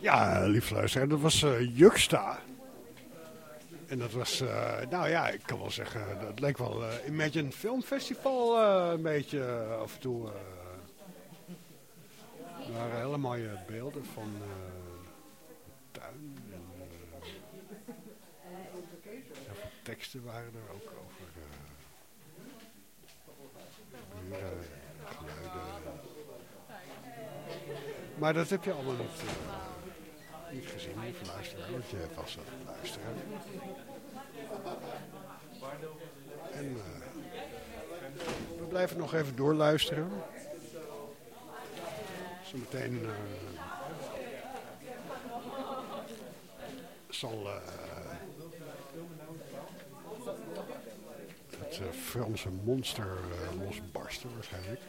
Ja, lieve luisteraar, dat was Juxta. En dat was, nou ja, ik kan wel zeggen, dat leek wel Imagine Film Festival een beetje af en toe. Er waren hele mooie beelden van tuin. En heel veel teksten waren er ook over buren, geluiden. Maar dat heb je allemaal niet gezien, lieve luisteraar, want je was aan het luisteren. En we blijven nog even doorluisteren. Zometeen zal het Franse monster losbarsten waarschijnlijk.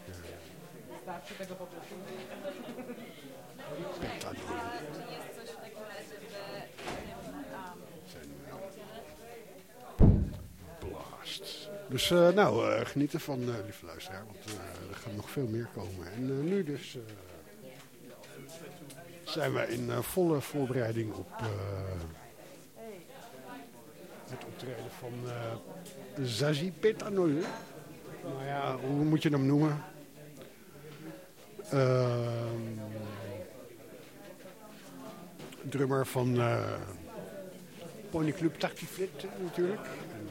Blast. Dus nou, geniet ervan, lieve luisteraar, want er gaat nog veel meer komen. En nu dus zijn we in volle voorbereiding op het optreden van Zazie Betancourt. Nou ja, hoe moet je hem noemen? Drummer van Ponyclub Tartiflette natuurlijk. En,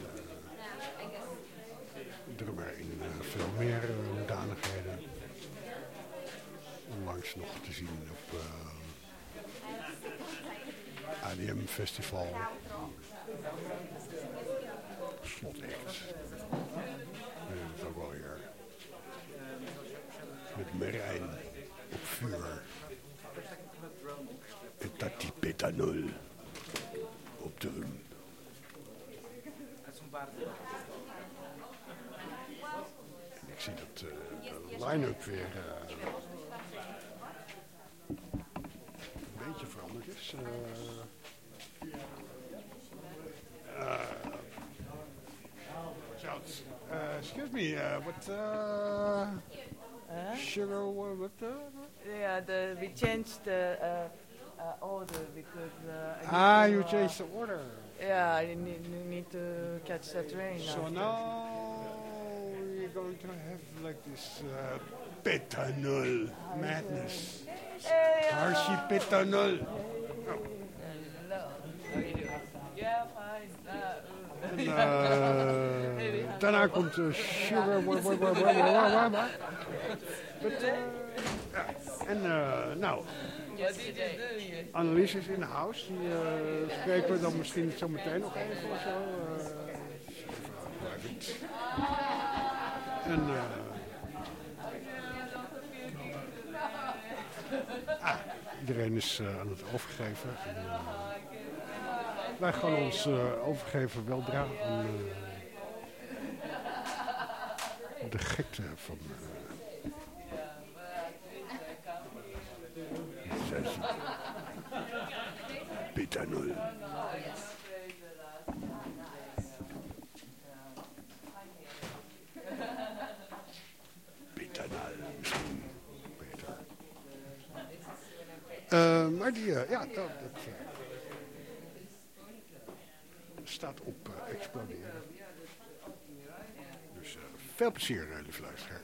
drummer in veel meer hoedanigheden. Onlangs nog te zien op ADM Festival. Slotact. Dat is ook wel weer. Met Marijn op vuur. En Tati Betancourt op drum. En ik zie dat de line-up weer een beetje veranderd is. Excuse me, what sugar, what Yeah, we changed the order because... you changed the order. Yeah, I need to catch that train. So now we're going to have like this Betancourt madness. Harshi Betancourt. Yeah, fine. En, daarna komt Sugar. En nou, Annelies is in de house. Die spreken we dan misschien zo meteen nog even of zo. En iedereen is aan het overgeven. Wij gaan ons overgeven weldra aan de gekte van Zazie Betancourt. Betancourt misschien beter. Maar die, ja, dat staat op exploderen. Dus veel plezier, lieve luisteraar.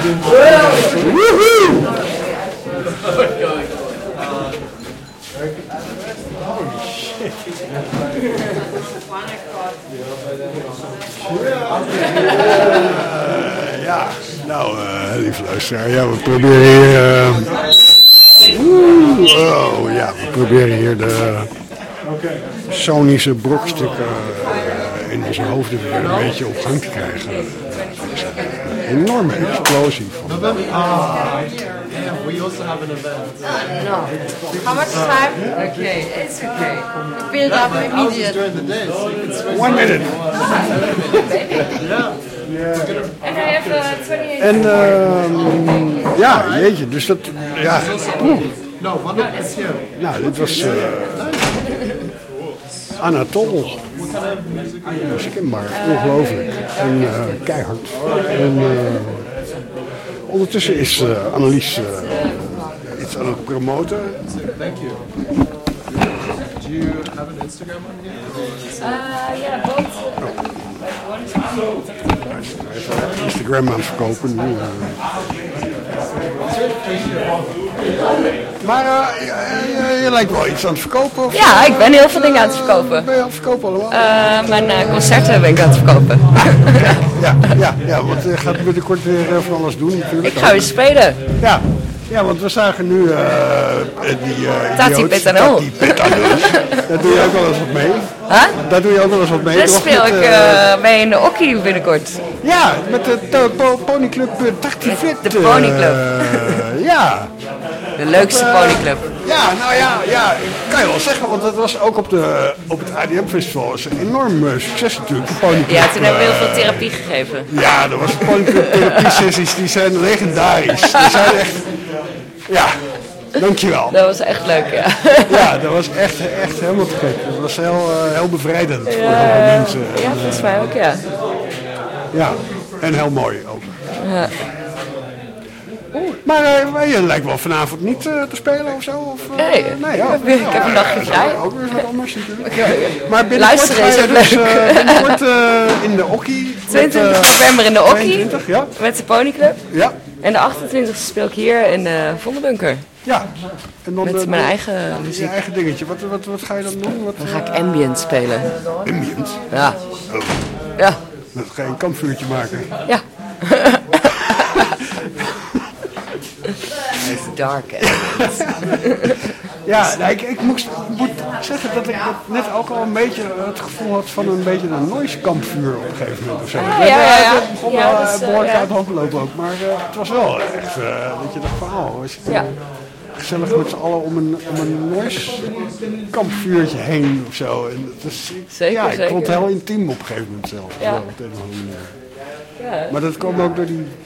Ja, nou, lieve luisteraar, ja, we proberen hier... we proberen hier de sonische brokstukken in onze hoofden weer een beetje op gang te krijgen. Een enorme explosie van... We also have an event. No. How much time? Okay, it's okay. Build up immediately. During the day, so you can switch. 1 minute. And I have 28. En ja, jeetje, dus dat... Ja, No, one is here. nou, dit was Anatol. Onmiskenbaar, ongelooflijk. En keihard. En ondertussen is Annelies iets aan het promoten. Thank you. Do you have an Instagram on here? Yeah, both. Hij is Instagram aan het verkopen nu. Maar je lijkt wel iets aan het verkopen. Of, Ja, ik ben heel veel dingen aan het verkopen. ben je aan het verkopen allemaal? Mijn concerten ben ik aan het verkopen. Ja, want je gaat binnenkort weer van alles doen natuurlijk. Ik ga weer spelen. Ja, want we zagen nu die Tati idioot, Petano. Tati Petano. Daar doe je ook wel eens wat mee. Huh? Daar doe je ook wel eens wat mee. Daar toch? speel Met, ik mee in de Okkie binnenkort. Ja, met de ponyclub Tati Fit. De ponyclub. Ja. De leukste ponyclub. Ja, nou ja, kan je wel zeggen, want dat was ook op het ADM-festival een enorm succes natuurlijk. De ponyclub, Ja, toen hebben we heel veel therapie gegeven. Ja, dat was de ponyclub therapie-sessies, die zijn legendarisch. Die zijn echt, ja, dankjewel. Dat was echt leuk, ja. Ja, dat was echt helemaal te gek. Dat was heel bevrijdend voor heel veel mensen. Ja, volgens mij ook, ja. Ja, en heel mooi ook. Ja. Maar je lijkt wel vanavond niet te spelen of zo? Of, Nee, ik heb een dagje vrij. Ook weer eens wat anders natuurlijk. Maar binnenkort Luisteren ga is je ook dus leuk. binnenkort in de Okkie. 22 november in de Okkie 22, ja. met de ponyclub. Ja, En de 28e speel ik hier in de Vondelbunker. ja. En dan Met mijn eigen je muziek. eigen dingetje. Wat ga je dan doen? Wat, Dan ga ik ambient spelen. ambient? Ja. Oh, Ja. dan ga je een kampvuurtje maken. Ja. It's dark. Ja, nou, ik moet zeggen dat ik net ook al een beetje het gevoel had van een beetje een noise kampvuur op een gegeven moment of zo. Het begon wel Ja, dat is, behoorlijk ja. uit de hand lopen ook, maar het was wel echt dat je dacht van, oh, we zitten Ja. gezellig met z'n allen om een noise kampvuurtje heen of zo. En het is, Zeker, ja, ik zeker. vond het heel intiem op een gegeven moment zelf. Ja. Wel, op de een of andere manier. Ja. Maar dat kwam ook door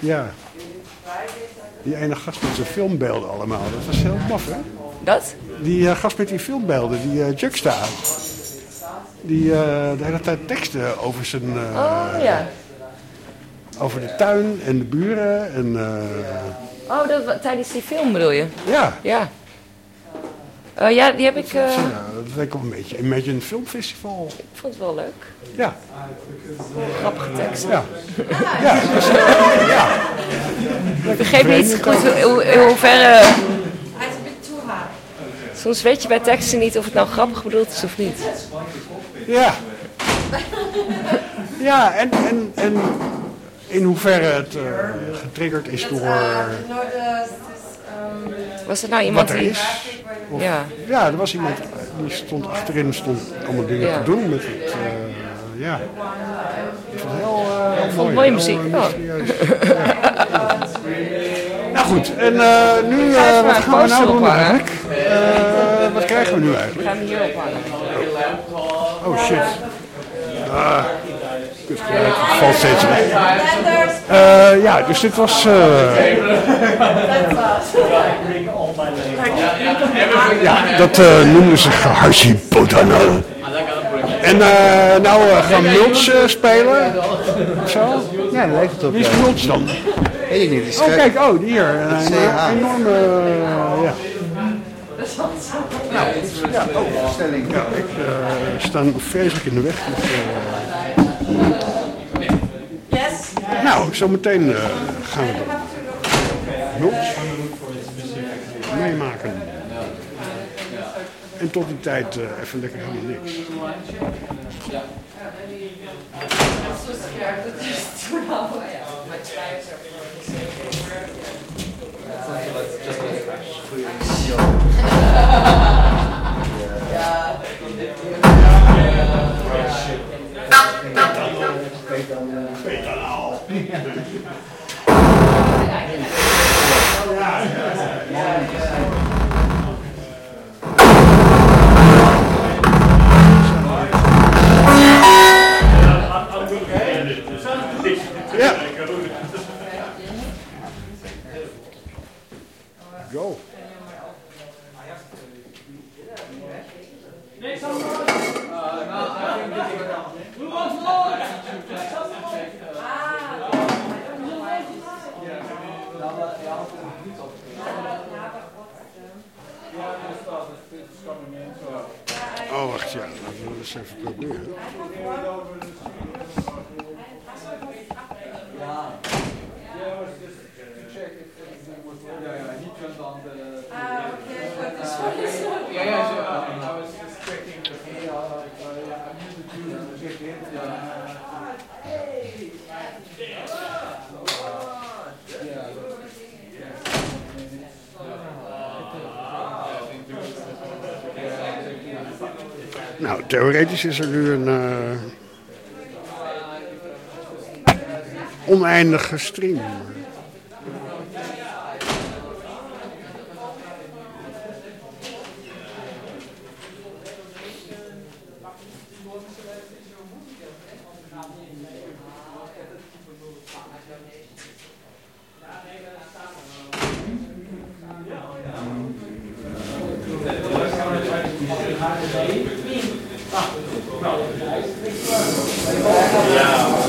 die ene gast met zijn filmbeelden allemaal. Dat was heel maf, hè? Dat? Die gast met die filmbeelden, die Juxta. Die de hele tijd teksten over zijn... Ja. over de tuin en de buren en... Oh, tijdens die film bedoel je? ja. Ja. Ja, die heb ik... Ja, dat leek op een beetje. Imagine Film Festival. Ik vond het wel leuk. Ja. Grappige tekst. Ja. Ja. Dus, ja. Ik begreep niet goed in hoeverre... Soms weet je bij teksten niet of het nou grappig bedoeld is of niet. Ja. Ja, en in hoeverre het getriggerd is door Was er nou iemand wat er die... is. Of, Ja. Ja, er was iemand die stond achterin, allemaal dingen Ja. te doen met het, ja. Ik vond het heel mooi. mooie heel, muziek, ja. mysterieus. Ja. Nou goed, en nu, even wat een gaan we nou poster doen ophangen. eigenlijk? Wat krijgen we nu eigenlijk? Gaan we hier ophangen. Oh shit. Kut geluid, het valt steeds weg. Ja, dus dit was... ja, dat noemden ze Harsi Potano. En nou gaan Mulch spelen. Zo. Ja, daar lijkt het op. Wie is Mulch dan? Weet ik niet. Die Oh kijk, oh hier. Een CH. enorme... ja. Ja, stelling. Ja, ik sta vreselijk in de weg. Dus, nou, zometeen gaan we dan tot die tijd even lekker helemaal niks. Go. Oh, wacht, ja. Laten we dat eens even proberen. Nou, theoretisch is er nu een oneindige stream. Ja.